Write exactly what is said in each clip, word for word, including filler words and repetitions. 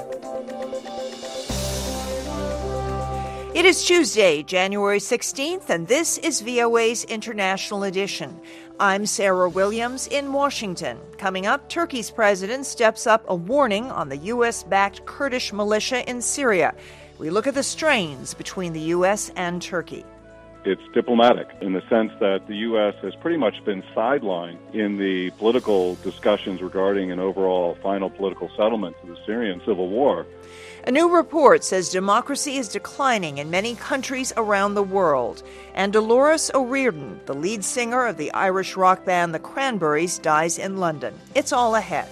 It is Tuesday, January sixteenth, and this is V O A's International Edition. I'm Sarah Williams in Washington. Coming up, Turkey's president steps up a warning on the U S-backed Kurdish militia in Syria. We look at the strains between the U S and Turkey. It's diplomatic in the sense that the U S has pretty much been sidelined in the political discussions regarding an overall final political settlement to the Syrian civil war. A new report says democracy is declining in many countries around the world. And Dolores O'Riordan, the lead singer of the Irish rock band The Cranberries, dies in London. It's all ahead.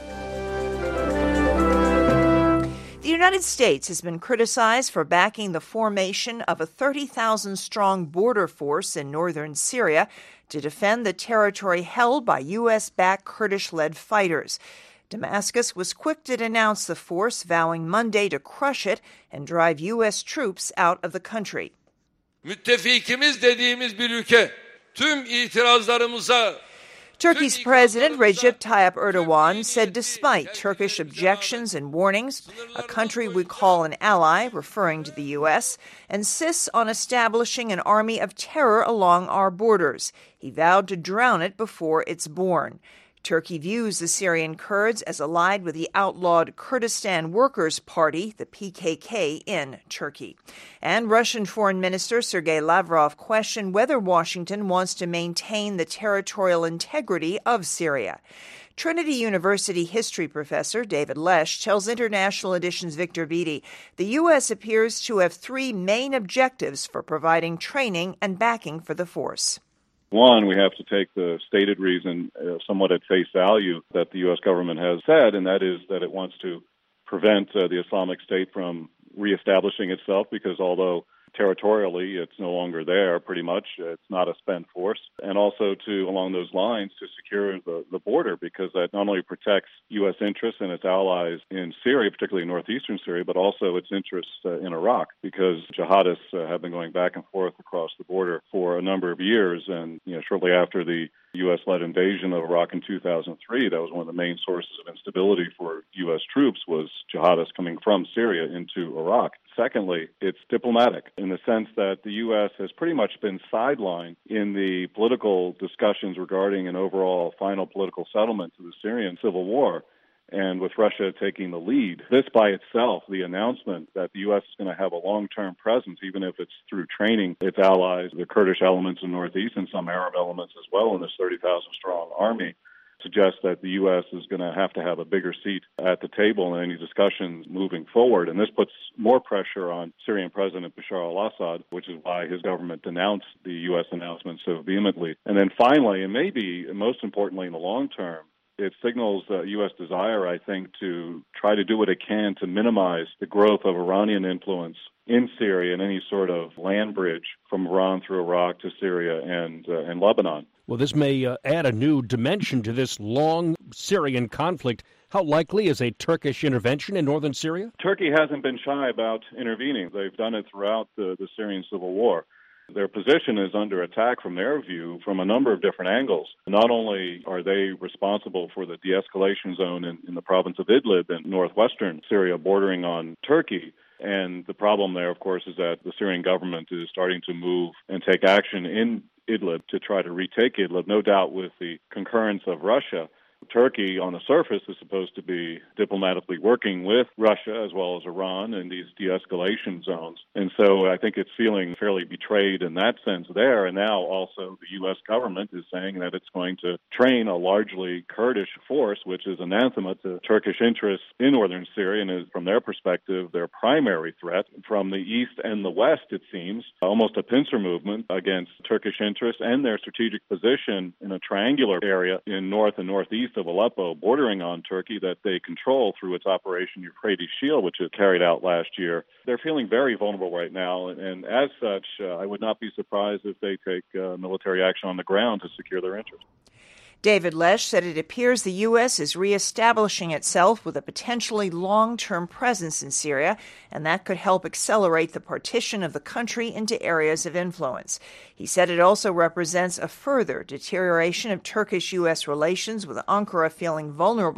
The United States has been criticized for backing the formation of a thirty thousand strong border force in northern Syria to defend the territory held by U S-backed Kurdish-led fighters. Damascus was quick to denounce the force, vowing Monday to crush it and drive U S troops out of the country. Müttefikimiz dediğimiz bir ülke tüm itirazlarımıza Turkey's President Recep Tayyip Erdogan said despite Turkish objections and warnings, a country we call an ally, referring to the U S, insists on establishing an army of terror along our borders. He vowed to drown it before it's born. Turkey views the Syrian Kurds as allied with the outlawed Kurdistan Workers' Party, the P K K, in Turkey. And Russian Foreign Minister Sergei Lavrov questioned whether Washington wants to maintain the territorial integrity of Syria. Trinity University history professor David Lesh tells International Edition's Victor Beattie the U S appears to have three main objectives for providing training and backing for the force. One, we have to take the stated reason uh, somewhat at face value that the U S government has said, and that is that it wants to prevent uh, the Islamic State from reestablishing itself, because although territorially it's no longer there, pretty much, it's not a spent force, and also to, along those lines, to secure the, the border, because that not only protects U S interests and its allies in Syria, particularly in northeastern Syria, but also its interests uh, in Iraq, because jihadists uh, have been going back and forth across the border for a number of years, and you know, shortly after the U S-led invasion of Iraq in two thousand three, that was one of the main sources of instability for U S troops, was jihadists coming from Syria into Iraq. Secondly, it's diplomatic in the sense that the U S has pretty much been sidelined in the political discussions regarding an overall final political settlement to the Syrian civil war, and with Russia taking the lead. This by itself, the announcement that the U S is going to have a long-term presence, even if it's through training its allies, the Kurdish elements in the Northeast and some Arab elements as well in this thirty thousand strong army, suggests that the U S is going to have to have a bigger seat at the table in any discussions moving forward. And this puts more pressure on Syrian President Bashar al-Assad, which is why his government denounced the U S announcement so vehemently. And then finally, and maybe most importantly in the long term, it signals uh, U S desire, I think, to try to do what it can to minimize the growth of Iranian influence in Syria and any sort of land bridge from Iran through Iraq to Syria and, uh, and Lebanon. Well, this may uh, add a new dimension to this long Syrian conflict. How likely is a Turkish intervention in northern Syria? Turkey hasn't been shy about intervening. They've done it throughout the, the Syrian civil war. Their position is under attack from their view from a number of different angles. Not only are they responsible for the de-escalation zone in, in the province of Idlib in northwestern Syria bordering on Turkey, and the problem there, of course, is that the Syrian government is starting to move and take action in Idlib to try to retake Idlib, no doubt with the concurrence of Russia. Turkey, on the surface, is supposed to be diplomatically working with Russia as well as Iran in these de-escalation zones. And so I think it's feeling fairly betrayed in that sense there. And now also the U S government is saying that it's going to train a largely Kurdish force, which is anathema to Turkish interests in northern Syria and is, from their perspective, their primary threat. From the east and the west, it seems, almost a pincer movement against Turkish interests and their strategic position in a triangular area in north and northeast of Aleppo, bordering on Turkey, that they control through its Operation Euphrates Shield, which it carried out last year. They're feeling very vulnerable right now, and, and as such, uh, I would not be surprised if they take uh, military action on the ground to secure their interests. David Lesh said it appears the U S is reestablishing itself with a potentially long-term presence in Syria, and that could help accelerate the partition of the country into areas of influence. He said it also represents a further deterioration of Turkish-U S relations, with Ankara feeling vulnerable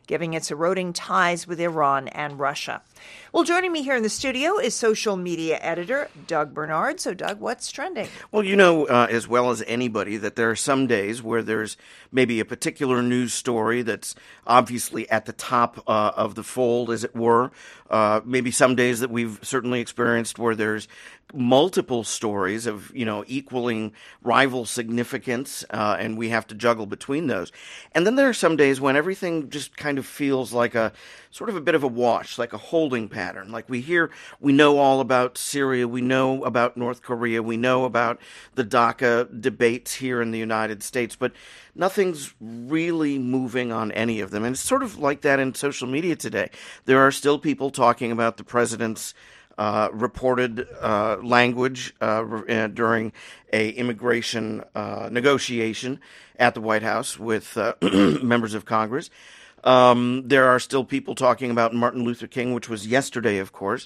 giving its eroding ties with Iran and Russia. Well, joining me here in the studio is social media editor Doug Bernard. So, Doug, what's trending? Well, you know uh, as well as anybody that there are some days where there's maybe a particular news story that's obviously at the top uh, of the fold, as it were. Uh, maybe some days that we've certainly experienced where there's multiple stories of, you know, equaling rival significance, uh, and we have to juggle between those. And then there are some days when everything just kind of feels like a sort of a bit of a wash, like a holding pattern. Like we hear, we know all about Syria, we know about North Korea, we know about the DACA debates here in the United States, but nothing's really moving on any of them. And it's sort of like that in social media today. There are still people talking about the president's uh, reported uh, language uh, uh, during a immigration uh, negotiation at the White House with uh, members of Congress. Um, there are still people talking about Martin Luther King, which was yesterday, of course,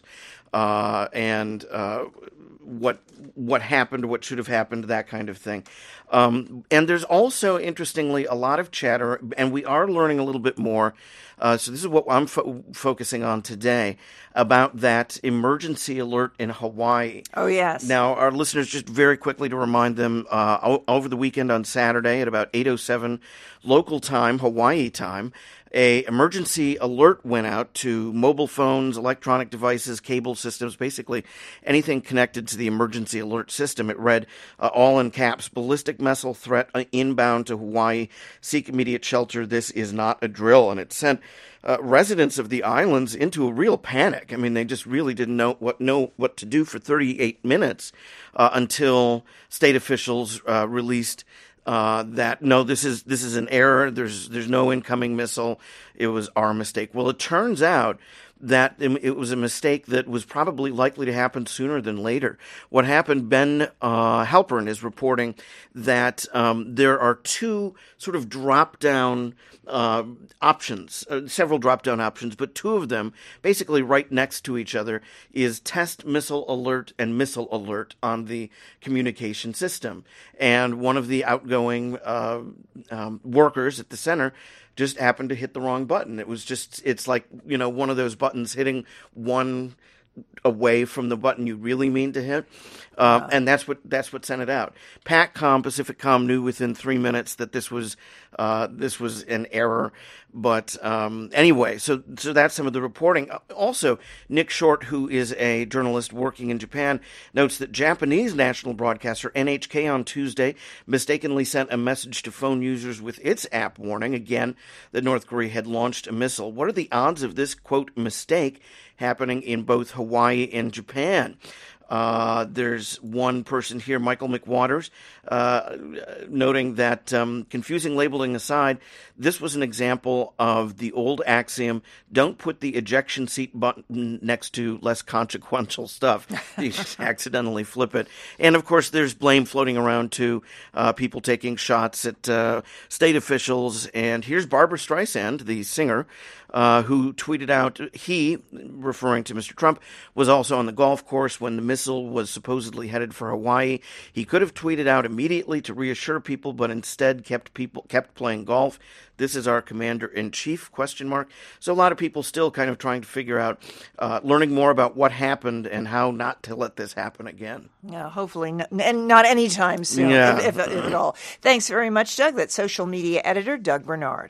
uh, and uh, what what happened, what should have happened, that kind of thing. Um, and there's also, interestingly, a lot of chatter, and we are learning a little bit more. Uh, so this is what I'm fo- focusing on today, about that emergency alert in Hawaii. Oh, yes. Now, our listeners, just very quickly to remind them, uh, o- over the weekend on Saturday at about eight oh seven local time, Hawaii time, a emergency alert went out to mobile phones, electronic devices, cable systems, basically anything connected to the emergency alert system. It read, uh, all in caps, ballistic missile threat inbound to Hawaii. Seek immediate shelter. This is not a drill. And it sent uh, residents of the islands into a real panic. I mean, they just really didn't know what know what to do for thirty-eight minutes uh, until state officials uh, released Uh, that no, this is this is an error. There's there's no incoming missile. It was our mistake. Well, it turns out that it was a mistake that was probably likely to happen sooner than later. What happened? Ben uh, Halperin is reporting that um, there are two sort of drop down uh, options, uh, several drop down options, but two of them basically right next to each other is test missile alert and missile alert on the communication system. And one of the outgoing uh, um, workers at the center just happened to hit the wrong button. It was just, it's like, you know, one of those buttons hitting one away from the button you really mean to hit. Uh, wow. And that's what that's what sent it out. PACCOM, Pacificcom, knew within three minutes that this was uh, this was an error. But um, anyway, so so that's some of the reporting. Also, Nick Short, who is a journalist working in Japan, notes that Japanese national broadcaster N H K on Tuesday mistakenly sent a message to phone users with its app warning, again, that North Korea had launched a missile. What are the odds of this, quote, mistake happening in both Hawaii and Japan? Uh, there's one person here, Michael McWaters, uh, noting that, um, confusing labeling aside, this was an example of the old axiom, don't put the ejection seat button next to less consequential stuff. You just accidentally flip it. And, of course, there's blame floating around, too, uh, people taking shots at uh, state officials. And here's Barbra Streisand, the singer, Uh, who tweeted out, he, referring to Mister Trump, was also on the golf course when the missile was supposedly headed for Hawaii. He could have tweeted out immediately to reassure people, but instead kept people kept playing golf. This is our commander-in-chief, question mark. So a lot of people still kind of trying to figure out, uh, learning more about what happened and how not to let this happen again. Yeah, hopefully, not, and not anytime soon, yeah. if, if, if at all. Thanks very much, Doug. That's social media editor Doug Bernard.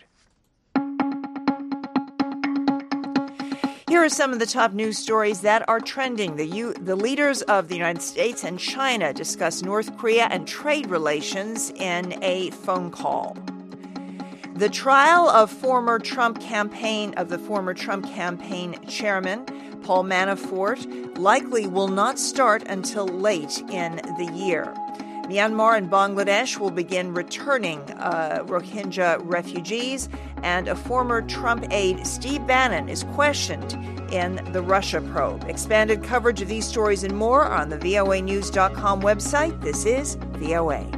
Here are some of the top news stories that are trending. The, U- the leaders of the United States and China discuss North Korea and trade relations in a phone call. The trial of former Trump campaign of the former Trump campaign chairman, Paul Manafort, likely will not start until late in the year. Myanmar and Bangladesh will begin returning uh, Rohingya refugees, and a former Trump aide, Steve Bannon, is questioned in the Russia probe. Expanded coverage of these stories and more on the V O A news dot com website. This is V O A.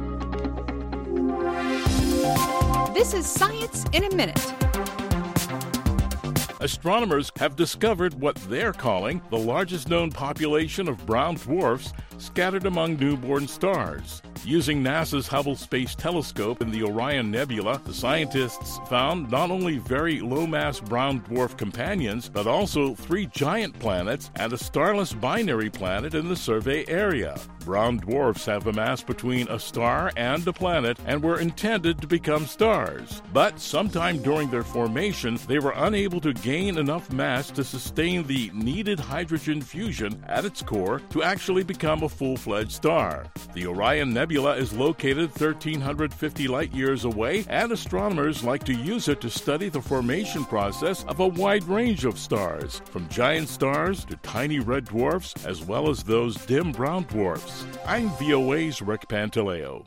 This is Science in a Minute. astronomers have discovered what they're calling the largest known population of brown dwarfs scattered among newborn stars. Using NASA's Hubble Space Telescope in the Orion Nebula, the scientists found not only very low-mass brown dwarf companions, but also three giant planets and a starless binary planet in the survey area. Brown dwarfs have a mass between a star and a planet and were intended to become stars. But sometime during their formation, they were unable to gain enough mass to sustain the needed hydrogen fusion at its core to actually become a full-fledged star. The Orion Nebula is located one thousand three hundred fifty light-years away, and astronomers like to use it to study the formation process of a wide range of stars, from giant stars to tiny red dwarfs, as well as those dim brown dwarfs. I'm V O A's Rick Pantaleo.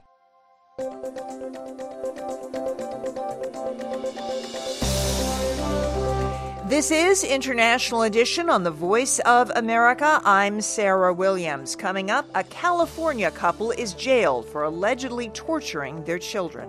This is International Edition on the Voice of America. I'm Sarah Williams. Coming up, a California couple is jailed for allegedly torturing their children.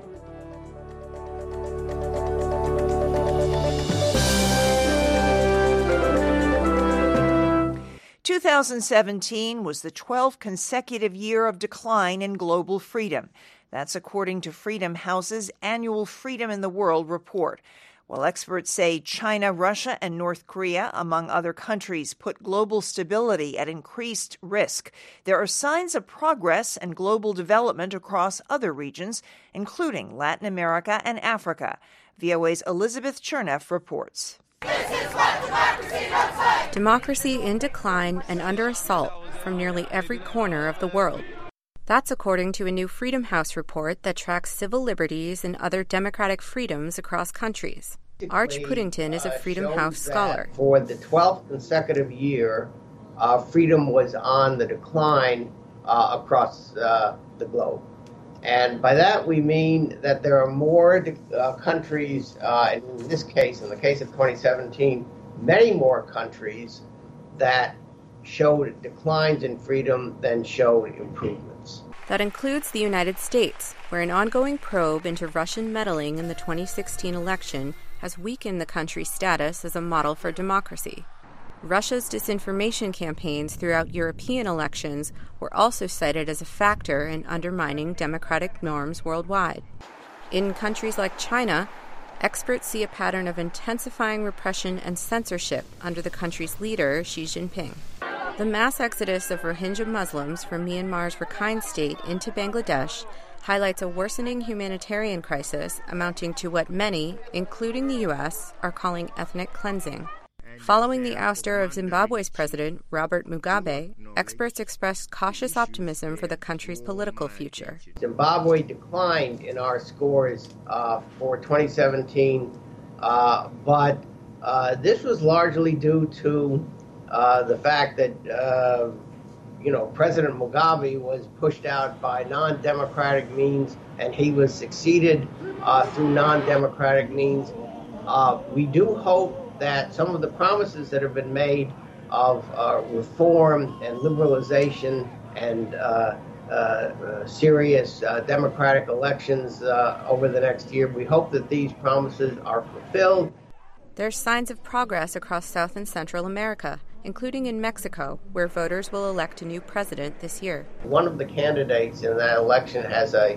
two thousand seventeen was the twelfth consecutive year of decline in global freedom. That's according to Freedom House's annual Freedom in the World report. While experts say China, Russia, and North Korea, among other countries, put global stability at increased risk, there are signs of progress and global development across other regions, including Latin America and Africa. V O A's Elizabeth Cherneff reports. This is what democracy looks like. Democracy in decline and under assault from nearly every corner of the world. That's according to a new Freedom House report that tracks civil liberties and other democratic freedoms across countries. Arch Puddington is a Freedom uh, House scholar. For the twelfth consecutive year, uh, freedom was on the decline uh, across uh, the globe. And by that we mean that there are more uh, countries, uh, in this case, in the case of twenty seventeen, many more countries that showed declines in freedom than showed improvements. That includes the United States, where an ongoing probe into Russian meddling in the twenty sixteen election has weakened the country's status as a model for democracy. Russia's disinformation campaigns throughout European elections were also cited as a factor in undermining democratic norms worldwide. In countries like China, experts see a pattern of intensifying repression and censorship under the country's leader, Xi Jinping. The mass exodus of Rohingya Muslims from Myanmar's Rakhine State into Bangladesh highlights a worsening humanitarian crisis amounting to what many, including the U S, are calling ethnic cleansing. Following the ouster of Zimbabwe's president, Robert Mugabe, experts expressed cautious optimism for the country's political future. Zimbabwe declined in our scores uh, for twenty seventeen, uh, but uh, this was largely due to uh, the fact that, uh, you know, President Mugabe was pushed out by non-democratic means, and he was succeeded uh, through non-democratic means. Uh, we do hope that some of the promises that have been made of uh, reform and liberalization and uh, uh, uh, serious uh, democratic elections uh, over the next year, we hope that these promises are fulfilled. There's signs of progress across South and Central America, including in Mexico, where voters will elect a new president this year. One of the candidates in that election has a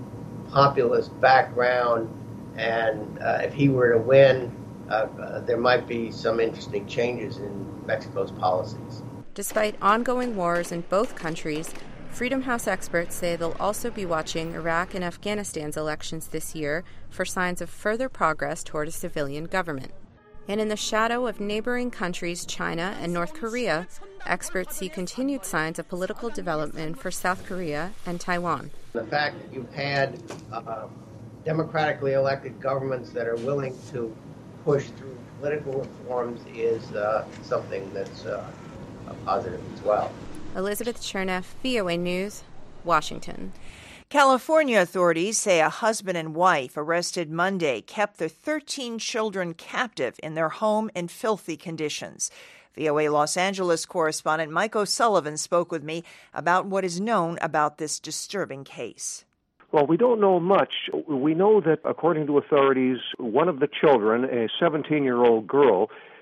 populist background, and uh, if he were to win, Uh, uh, there might be some interesting changes in Mexico's policies. Despite ongoing wars in both countries, Freedom House experts say they'll also be watching Iraq and Afghanistan's elections this year for signs of further progress toward a civilian government. And in the shadow of neighboring countries China and North Korea, experts see continued signs of political development for South Korea and Taiwan. The fact that you've had uh, democratically elected governments that are willing to push through political reforms is uh, something that's uh, a positive as well. Elizabeth Cherneff, V O A News, Washington. California authorities say a husband and wife arrested Monday kept their thirteen children captive in their home in filthy conditions. V O A Los Angeles correspondent Mike O'Sullivan spoke with me about what is known about this disturbing case. Well, we don't know much. We know that, according to authorities, one of the children, a seventeen-year-old girl,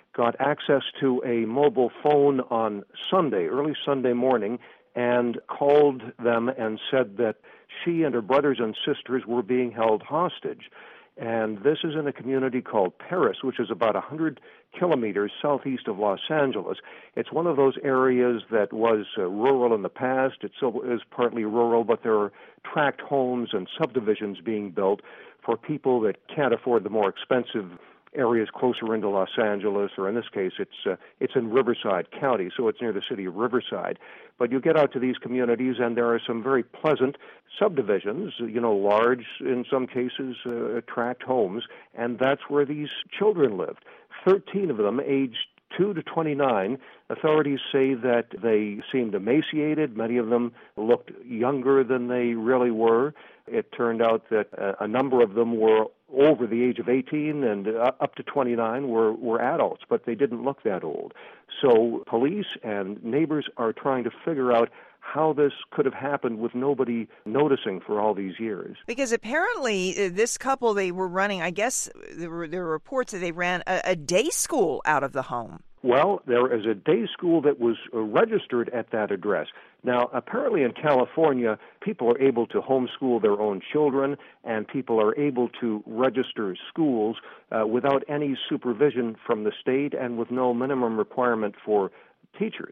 got access to a mobile phone on Sunday, early Sunday morning, and called them and said that she and her brothers and sisters were being held hostage. And this is in a community called Paris, which is about one hundred kilometers southeast of Los Angeles. It's one of those areas that was uh, rural in the past. It still is partly rural, but there are tract homes and subdivisions being built for people that can't afford the more expensive areas closer into Los Angeles, or in this case, it's uh, it's in Riverside County, so it's near the city of Riverside. But you get out to these communities, and there are some very pleasant subdivisions, you know, large, in some cases, uh, tract homes, and that's where these children lived. Thirteen of them, aged two to twenty-nine. Authorities say that they seemed emaciated. Many of them looked younger than they really were. It turned out that a number of them were over the age of eighteen, and up to twenty-nine were, were adults, but they didn't look that old. So police and neighbors are trying to figure out how this could have happened with nobody noticing for all these years. Because apparently uh, this couple, they were running, I guess there were, there were reports that they ran a, a day school out of the home. Well, there is a day school that was uh, registered at that address. Now, apparently in California, people are able to homeschool their own children, and people are able to register schools uh, without any supervision from the state and with no minimum requirement for teachers.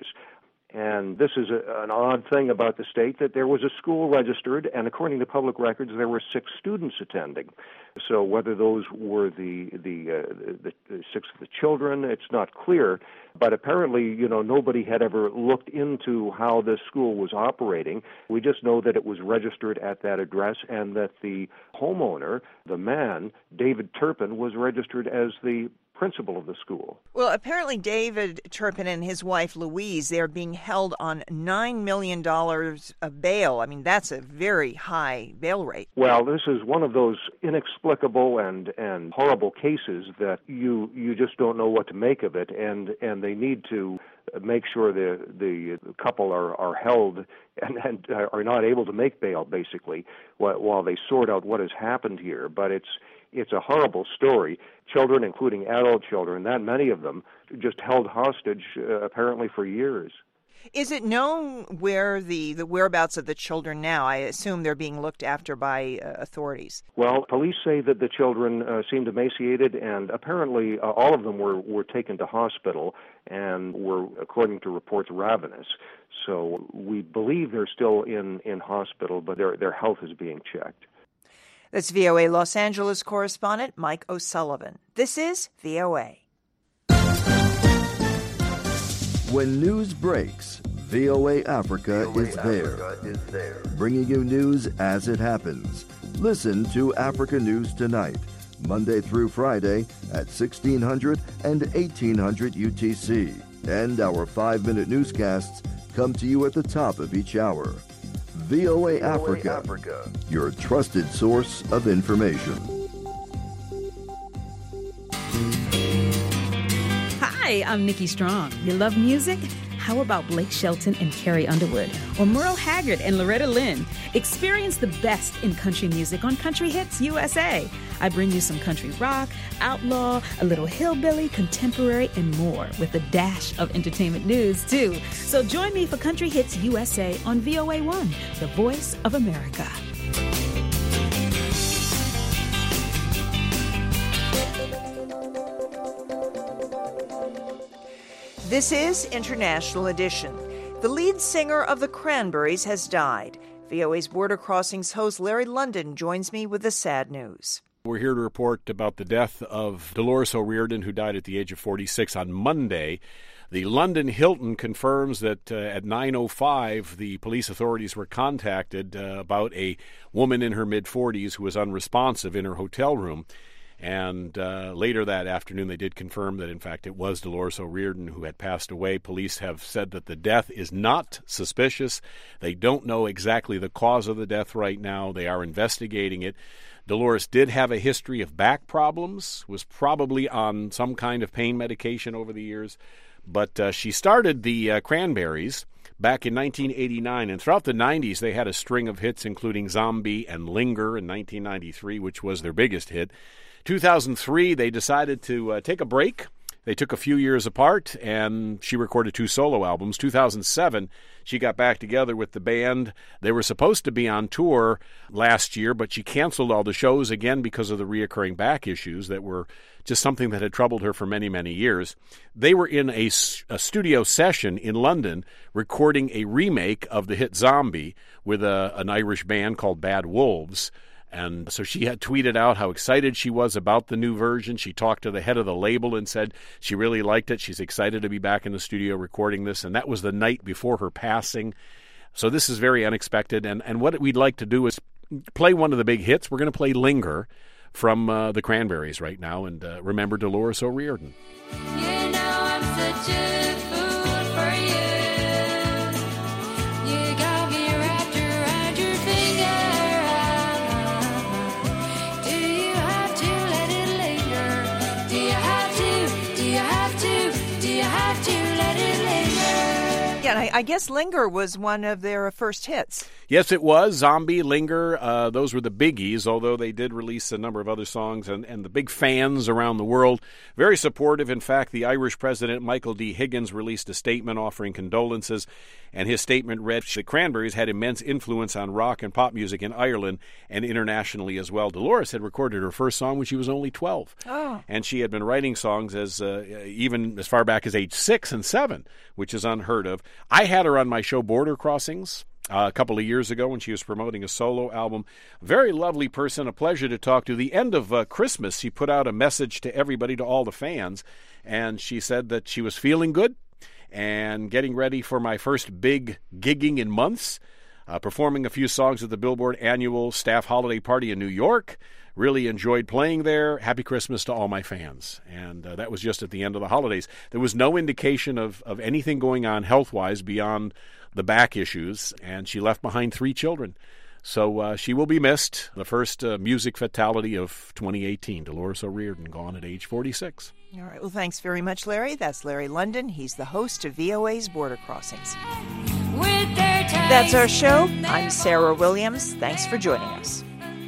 And this is a, an odd thing about the state, that there was a school registered, and according to public records, there were six students attending. So whether those were the the, uh, the, the six of the children, it's not clear. But apparently, you know, nobody had ever looked into how this school was operating. We just know that it was registered at that address, and that the homeowner, the man, David Turpin, was registered as the principal of the school. Well, apparently David Turpin and his wife Louise, they're being held on nine million dollars of bail. I mean, that's a very high bail rate. Well, this is one of those inexplicable and, and horrible cases that you you just don't know what to make of it, and, and they need to make sure the the couple are, are held and, and are not able to make bail, basically, while, while they sort out what has happened here. But it's It's a horrible story. Children, including adult children, that many of them, just held hostage uh, apparently for years. Is it known where the, the whereabouts of the children now? I assume they're being looked after by uh, authorities. Well, police say that the children uh, seemed emaciated, and apparently uh, all of them were, were taken to hospital and were, according to reports, ravenous. So we believe they're still in, in hospital, but their their health is being checked. That's V O A Los Angeles correspondent Mike O'Sullivan. This is V O A. When news breaks, V O A Africa, V O A is, there, Africa is there, bringing you news as it happens. Listen to Africa News Tonight, Monday through Friday at sixteen hundred and eighteen hundred U T C. And our five-minute newscasts come to you at the top of each hour. V O A Africa, Africa, your trusted source of information. Hi, I'm Nikki Strong. You love music? How about Blake Shelton and Carrie Underwood? Or Merle Haggard and Loretta Lynn? Experience the best in country music on Country Hits U S A. I bring you some country rock, outlaw, a little hillbilly, contemporary, and more, with a dash of entertainment news, too. So join me for Country Hits U S A on V O A one, the voice of America. This is International Edition. The lead singer of the Cranberries has died. V O A's Border Crossings host Larry London joins me with the sad news. We're here to report about the death of Dolores O'Riordan, who died at the age of forty-six on Monday. The London Hilton confirms that uh, at nine oh five, the police authorities were contacted uh, about a woman in her mid-forties who was unresponsive in her hotel room. And uh, later that afternoon, they did confirm that, in fact, it was Dolores O'Riordan who had passed away. Police have said that the death is not suspicious. They don't know exactly the cause of the death right now. They are investigating it. Dolores did have a history of back problems, was probably on some kind of pain medication over the years. But uh, she started the uh, Cranberries back in nineteen eighty-nine, and throughout the nineties, they had a string of hits, including Zombie and Linger in nineteen ninety-three, which was their biggest hit. two thousand three, they decided to uh, take a break. They took a few years apart, and she recorded two solo albums. two thousand seven, she got back together with the band. They were supposed to be on tour last year, but she canceled all the shows again because of the reoccurring back issues that were just something that had troubled her for many, many years. They were in a, a studio session in London recording a remake of the hit Zombie with a, an Irish band called Bad Wolves. And so she had tweeted out how excited she was about the new version. She talked to the head of the label and said she really liked it. She's excited to be back in the studio recording this. And that was the night before her passing. So this is very unexpected. And, and what we'd like to do is play one of the big hits. We're going to play Linger from uh, the Cranberries right now. And uh, remember Dolores O'Riordan. You know I'm such a fool for you. You got me wrapped around your finger. Do you have to let it linger? Do you have to? Do you have to? Do you have to let it linger? Yeah, I, I guess Linger was one of their first hits. Yes, it was. Zombie, Linger, uh, those were the biggies, although they did release a number of other songs, and, and the big fans around the world, very supportive. In fact, the Irish president, Michael D. Higgins, released a statement offering condolences, and his statement read, the Cranberries had immense influence on rock and pop music in Ireland and internationally as well. Dolores had recorded her first song when she was only twelve, oh. and she had been writing songs as uh, even as far back as age six and seven, which is unheard of. I had her on my show Border Crossings Uh, a couple of years ago when she was promoting a solo album. Very lovely person, a pleasure to talk to. The end of uh, Christmas, she put out a message to everybody, to all the fans, and she said that she was feeling good and getting ready for my first big gigging in months, uh, performing a few songs at the Billboard annual staff holiday party in New York. Really enjoyed playing there. Happy Christmas to all my fans. And uh, that was just at the end of the holidays. There was no indication of, of anything going on health-wise beyond the back issues, and she left behind three children. So uh, she will be missed. The first uh, music fatality of twenty eighteen. Dolores O'Riordan, gone at age forty-six. All right. Well, thanks very much, Larry. That's Larry London. He's the host of V O A's Border Crossings. That's our show. I'm Sarah Williams. Thanks for joining us.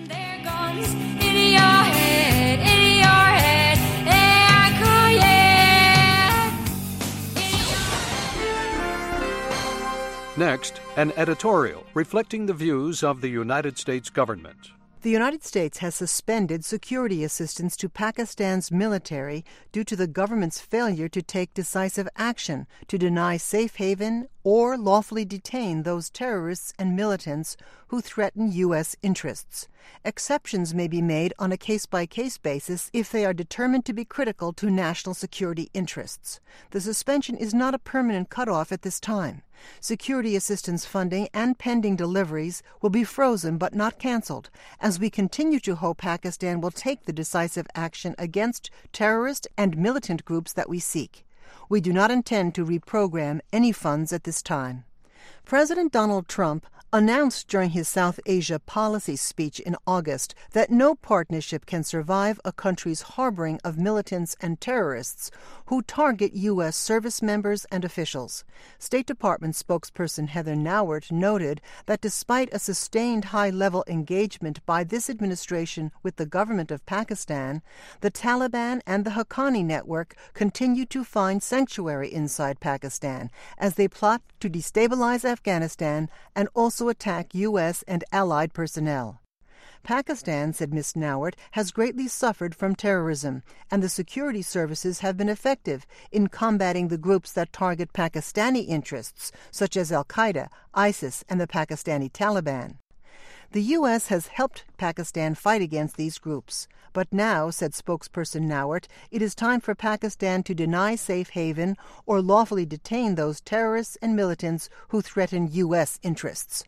Next, an editorial reflecting the views of the United States government. The United States has suspended security assistance to Pakistan's military due to the government's failure to take decisive action to deny safe haven or lawfully detain those terrorists and militants who threaten U S interests. Exceptions may be made on a case-by-case basis if they are determined to be critical to national security interests. The suspension is not a permanent cutoff at this time. Security assistance funding and pending deliveries will be frozen but not canceled, as we continue to hope Pakistan will take the decisive action against terrorist and militant groups that we seek. We do not intend to reprogram any funds at this time. President Donald Trump announced during his South Asia policy speech in August that no partnership can survive a country's harboring of militants and terrorists who target U S service members and officials. State Department spokesperson Heather Nauert noted that despite a sustained high-level engagement by this administration with the government of Pakistan, the Taliban and the Haqqani network continue to find sanctuary inside Pakistan as they plot to destabilize Afghanistan and also attack U S and allied personnel. Pakistan, said Miz Nauert, has greatly suffered from terrorism, and the security services have been effective in combating the groups that target Pakistani interests, such as Al-Qaeda, ISIS, and the Pakistani Taliban. The U S has helped Pakistan fight against these groups. But now, said spokesperson Nauert, it is time for Pakistan to deny safe haven or lawfully detain those terrorists and militants who threaten U S interests.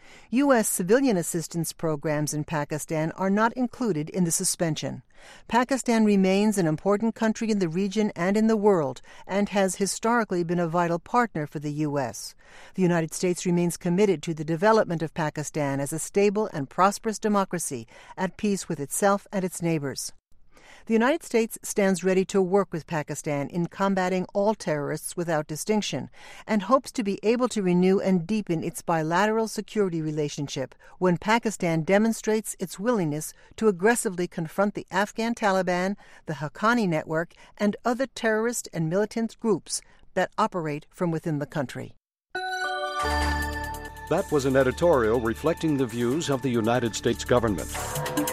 U S civilian assistance programs in Pakistan are not included in the suspension. Pakistan remains an important country in the region and in the world, and has historically been a vital partner for the U S. The United States remains committed to the development of Pakistan as a stable and prosperous democracy at peace with itself and its neighbors. The United States stands ready to work with Pakistan in combating all terrorists without distinction and hopes to be able to renew and deepen its bilateral security relationship when Pakistan demonstrates its willingness to aggressively confront the Afghan Taliban, the Haqqani Network, and other terrorist and militant groups that operate from within the country. That was an editorial reflecting the views of the United States government.